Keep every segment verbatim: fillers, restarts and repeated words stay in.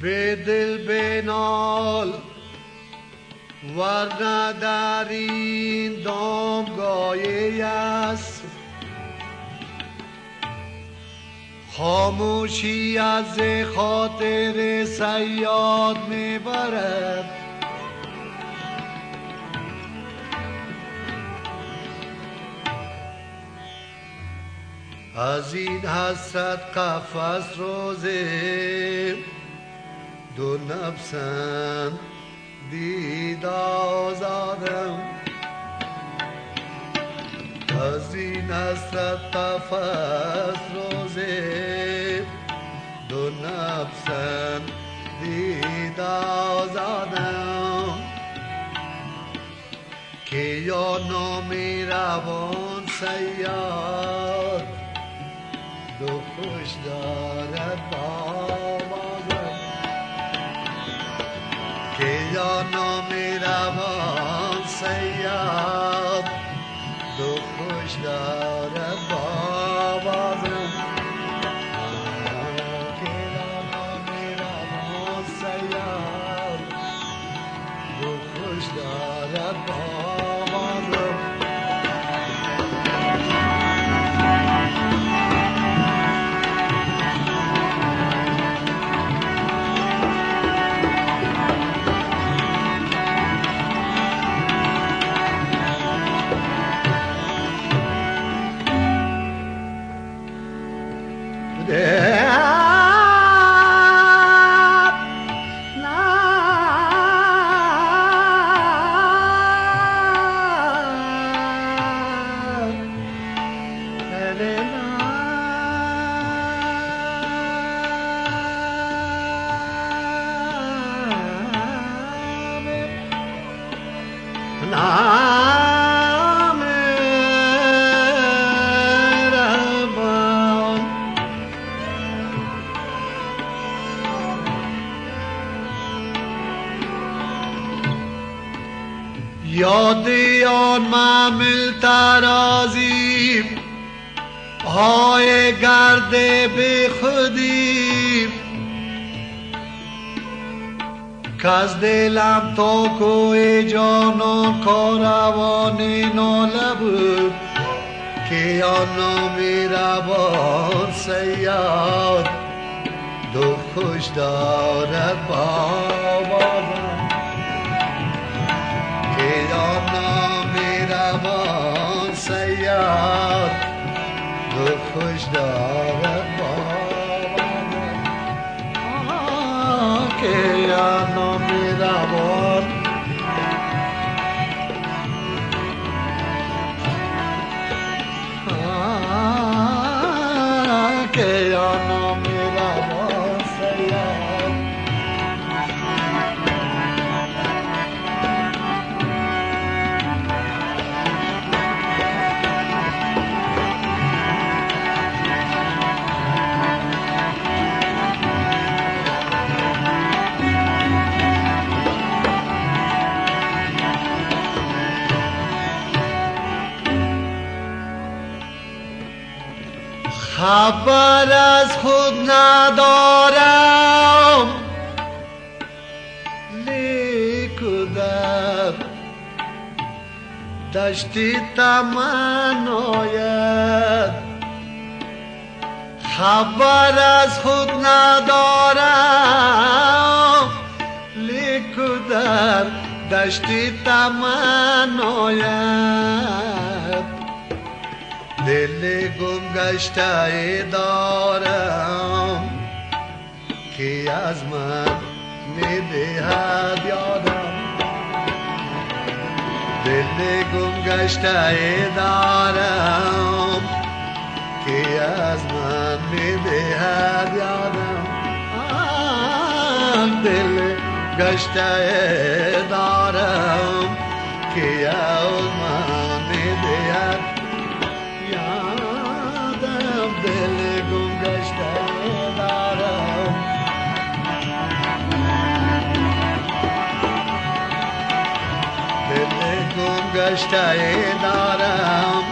به دل بنال ورنه در این دامگاهی است خاموشی از خاطر صیاد میبرد از این حسرت قفس روزه دو نفسم دید آزادم از این حسرت قفس روزه دو نفسم دید آزادم که یا نامی روان سیاد دو خوش دارد بابازم که یا نامی روان سیاد دو خوش دارد بابازم که یا نامی روان سیاد دو خوش دارد بابازم یادی آن معمل ترازی های گرده به خودی که از دلم تا کوی جانان کاروان ناله بود که یا نامی روان سیاد دو خوش دارد بابازم یا نامی روان سیاد دو خوش دارد بابازم که یا نامی روان که یا نامی روان سیاد خبر از خود ندارم لیکو در دشتی تمناید خبر از خود ندارم لیکو در دشتی تمناید دل گم گشته دارم که از من میدهد یادم دل گم گشته دارم که از من میدهد یادم دل گشته دارم که از من میدهد دل گم گشته دارم دل گم گشته دارم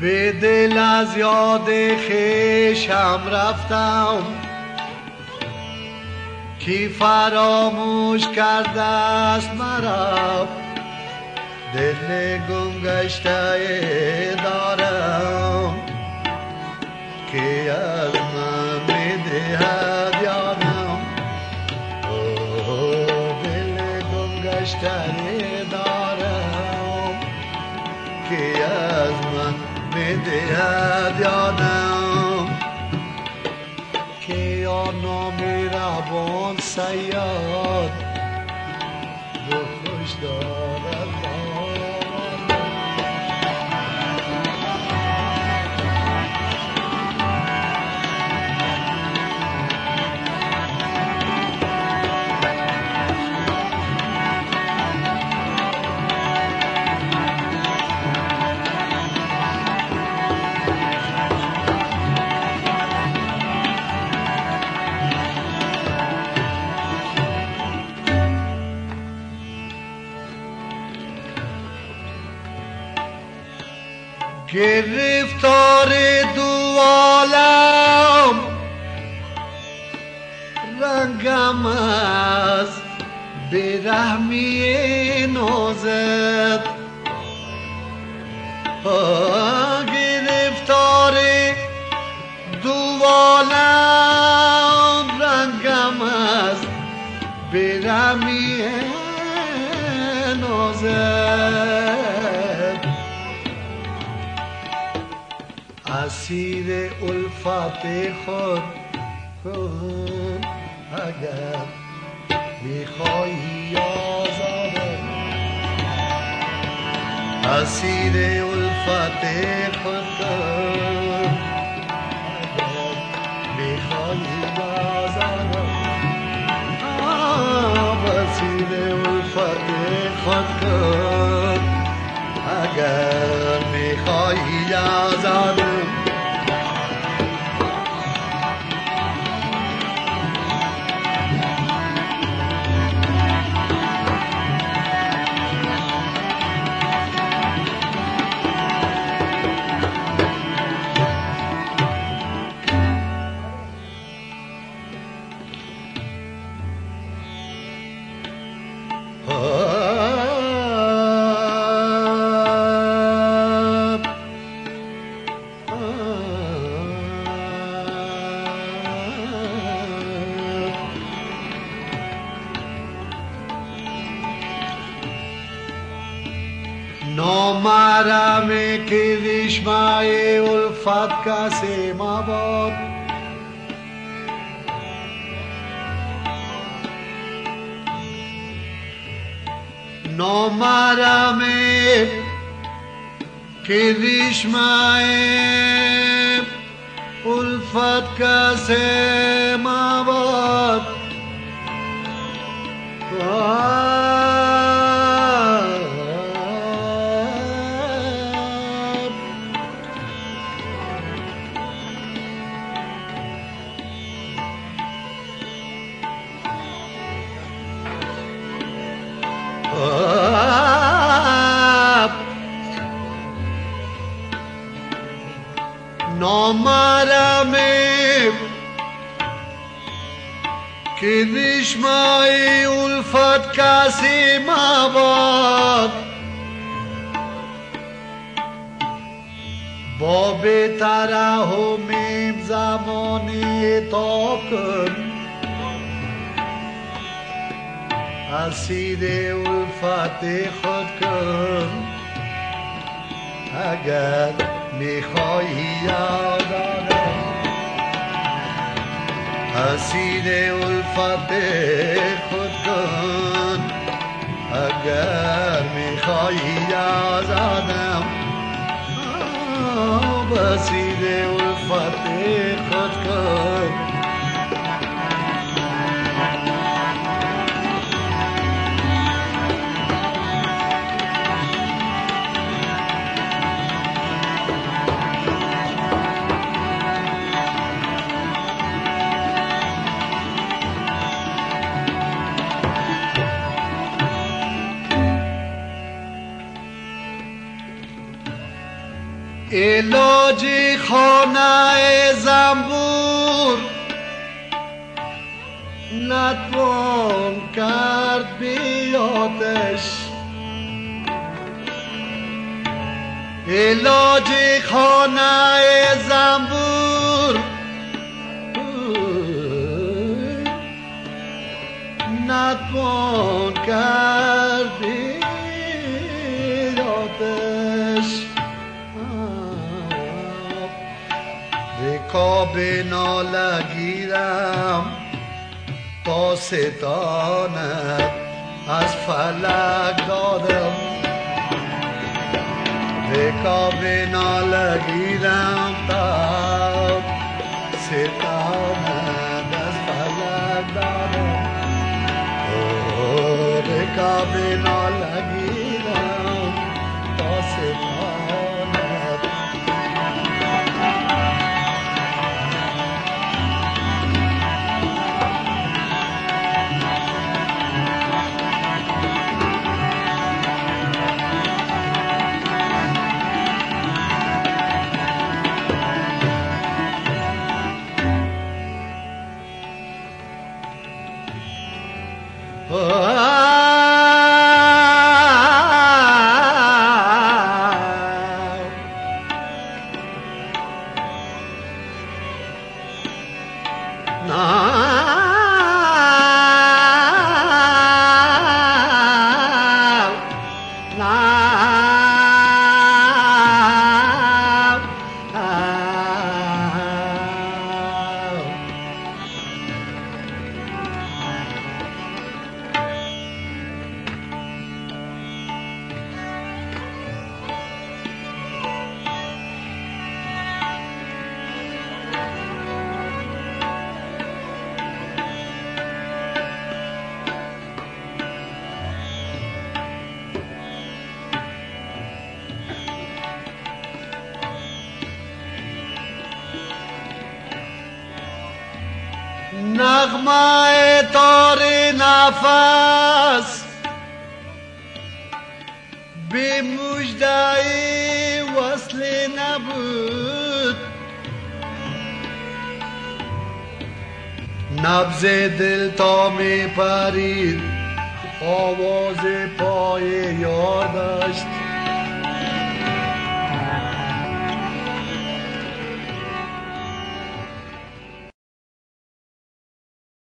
به دل از یاد خویشم رفتم کی فراموش کرده است مرا دل گم گشته دارم که از من میدهد یادم اوه دل گم گشته دارم که از من میدهد یادم که یا نامی روان سیاد دو خوش دارد گرفتار دو عالم رنگم از بیرحمی نازت گرفتار دو عالم رنگم از بیرحمی نازت اسیر الفت خود کن اگر میخواهی آزادم اسیر الفت خود کن اگر میخواهی آزادم اسیر الفت خود کن اگر میخواهی آزادم نامحرم کرشمه الفت کسی مباد نامحرم کرشمه الفت کسی مباد نامحرم کرشمه الفت کسی مباد با بی‌ترحمیم زمانی تاب کن اسیر الفت خود کن اگر میخواهی آزادم اسیر الفت خود کن اگر میخواهی آزادم اسیر الفت خود کن علاج خانه زنبور نتوان کرد بیادش، علاج خانه زنبور نتوان کرد بیادش. رکاب ناله گیرم تا ستانت از فلک دادم، رکاب ناله گیرم تا ستانت از فلک دادم، رکاب ناله گیرم تا ستانت. نغمه تار نفس به مژده وصل نبود، نبض دل تا می پرید آواز پای یار داشت،